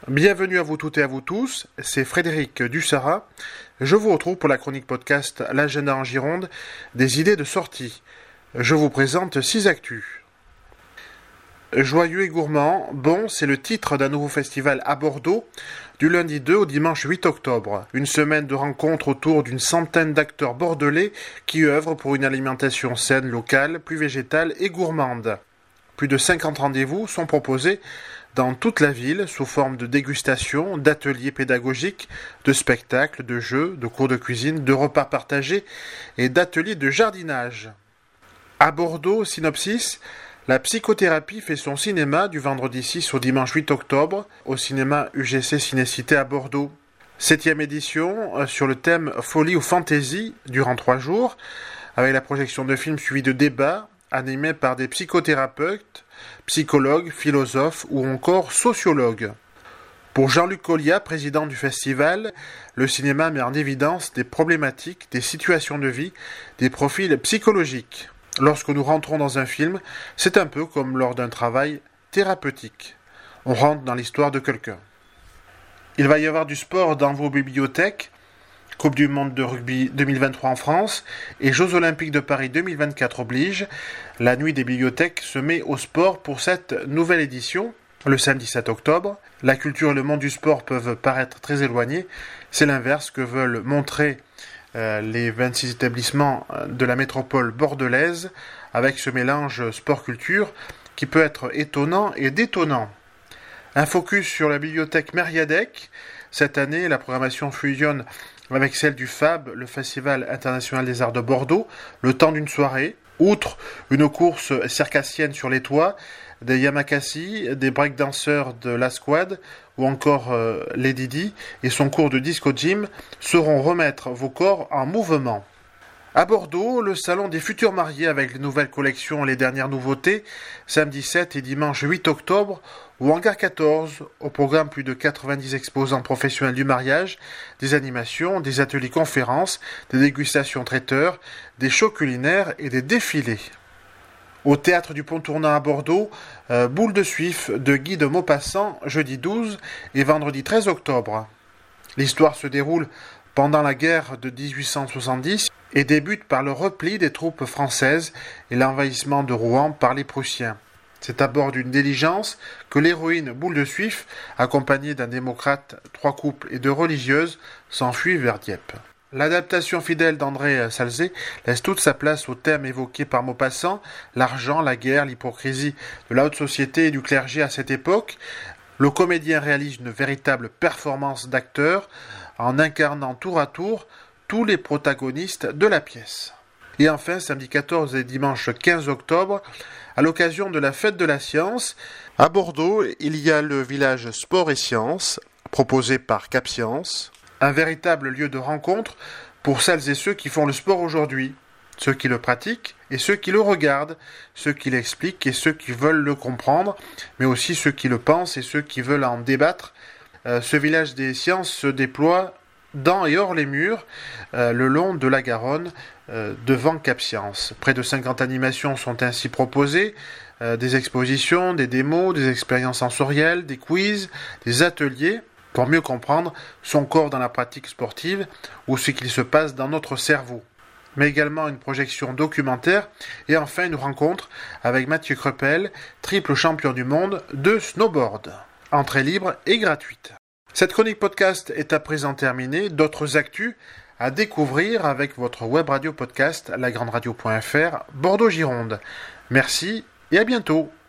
Bienvenue à vous toutes et à vous tous, c'est Frédéric Dussara. Je vous retrouve pour la chronique podcast L'agenda en Gironde, des idées de sortie. Je vous présente 6 actus. Joyeux et gourmand, bon, c'est le titre d'un nouveau festival à Bordeaux, du lundi 2 au dimanche 8 octobre. Une semaine de rencontres autour d'une centaine d'acteurs bordelais qui œuvrent pour une alimentation saine, locale, plus végétale et gourmande. Plus de 50 rendez-vous sont proposés dans toute la ville sous forme de dégustation, d'ateliers pédagogiques, de spectacles, de jeux, de cours de cuisine, de repas partagés et d'ateliers de jardinage. À Bordeaux, synopsis, la psychothérapie fait son cinéma du vendredi 6 au dimanche 8 octobre au cinéma UGC Cinécité à Bordeaux. 7e édition sur le thème folie ou fantaisie durant 3 jours avec la projection de films suivis de débats animés par des psychothérapeutes, psychologues, philosophes ou encore sociologues. Pour Jean-Luc Colliat, président du festival, le cinéma met en évidence des problématiques, des situations de vie, des profils psychologiques. Lorsque nous rentrons dans un film, c'est un peu comme lors d'un travail thérapeutique. On rentre dans l'histoire de quelqu'un. Il va y avoir du sport dans vos bibliothèques, Coupe du monde de rugby 2023 en France et Jeux olympiques de Paris 2024 oblige. La nuit des bibliothèques se met au sport pour cette nouvelle édition, le samedi 7 octobre. La culture et le monde du sport peuvent paraître très éloignés. C'est l'inverse que veulent montrer les 26 établissements de la métropole bordelaise avec ce mélange sport-culture qui peut être étonnant et détonnant. Un focus sur la bibliothèque Mériadec. Cette année, la programmation fusionne avec celle du FAB, le Festival international des arts de Bordeaux, le temps d'une soirée. Outre une course circassienne sur les toits, des yamakasi, des breakdancers de la Squad ou encore Lady Di et son cours de disco gym sauront remettre vos corps en mouvement. À Bordeaux, le salon des futurs mariés avec les nouvelles collections et les dernières nouveautés, samedi 7 et dimanche 8 octobre, ou Hangar 14, au programme plus de 90 exposants professionnels du mariage, des animations, des ateliers conférences, des dégustations traiteurs, des shows culinaires et des défilés. Au théâtre du Pont-Tournant à Bordeaux, Boule de Suif de Guy de Maupassant, jeudi 12 et vendredi 13 octobre. L'histoire se déroule pendant la guerre de 1870 et débute par le repli des troupes françaises et l'envahissement de Rouen par les Prussiens. C'est à bord d'une diligence que l'héroïne Boule de Suif, accompagnée d'un démocrate, 3 couples et 2 religieuses, s'enfuit vers Dieppe. L'adaptation fidèle d'André Salzé laisse toute sa place au thème évoqué par Maupassant, l'argent, la guerre, l'hypocrisie de la haute société et du clergé à cette époque. Le comédien réalise une véritable performance d'acteur en incarnant tour à tour tous les protagonistes de la pièce. Et enfin, samedi 14 et dimanche 15 octobre, à l'occasion de la fête de la science, à Bordeaux, il y a le village Sport et Sciences, proposé par Cap Science, un véritable lieu de rencontre pour celles et ceux qui font le sport aujourd'hui, ceux qui le pratiquent et ceux qui le regardent, ceux qui l'expliquent et ceux qui veulent le comprendre, mais aussi ceux qui le pensent et ceux qui veulent en débattre. Ce village des sciences se déploie dans et hors les murs, le long de la Garonne, devant Cap Science. Près de 50 animations sont ainsi proposées, des expositions, des démos, des expériences sensorielles, des quiz, des ateliers, pour mieux comprendre son corps dans la pratique sportive ou ce qu'il se passe dans notre cerveau. Mais également une projection documentaire et enfin une rencontre avec Mathieu Crepel, triple champion du monde de snowboard. Entrée libre et gratuite. Cette chronique podcast est à présent terminée. D'autres actus à découvrir avec votre web radio podcast lagrandradio.fr Bordeaux-Gironde. Merci et à bientôt.